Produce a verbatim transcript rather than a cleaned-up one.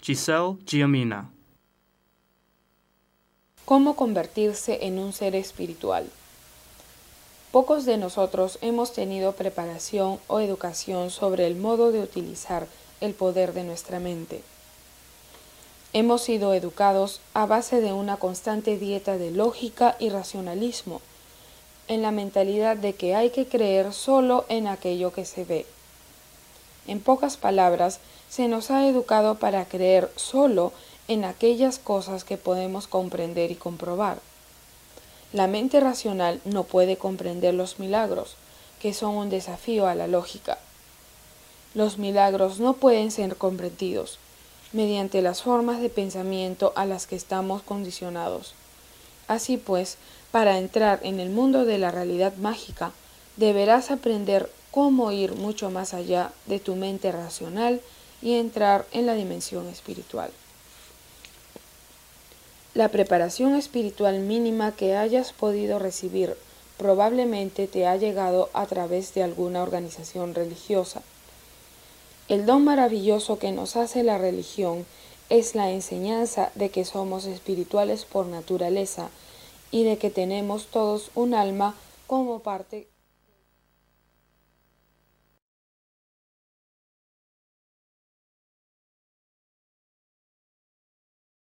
Giselle Giamina. ¿Cómo convertirse en un ser espiritual? Pocos de nosotros hemos tenido preparación o educación sobre el modo de utilizar el poder de nuestra mente. Hemos sido educados a base de una constante dieta de lógica y racionalismo, en la mentalidad de que hay que creer solo en aquello que se ve. En pocas palabras, se nos ha educado para creer solo en aquellas cosas que podemos comprender y comprobar. La mente racional no puede comprender los milagros, que son un desafío a la lógica. Los milagros no pueden ser comprendidos mediante las formas de pensamiento a las que estamos condicionados. Así pues, para entrar en el mundo de la realidad mágica, deberás aprender cómo ir mucho más allá de tu mente racional y entrar en la dimensión espiritual. La preparación espiritual mínima que hayas podido recibir probablemente te ha llegado a través de alguna organización religiosa. El don maravilloso que nos hace la religión es la enseñanza de que somos espirituales por naturaleza y de que tenemos todos un alma como parte